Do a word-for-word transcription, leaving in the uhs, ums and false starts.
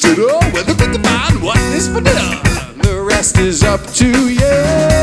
consider whether we can find what is for dinner. The rest is up to you.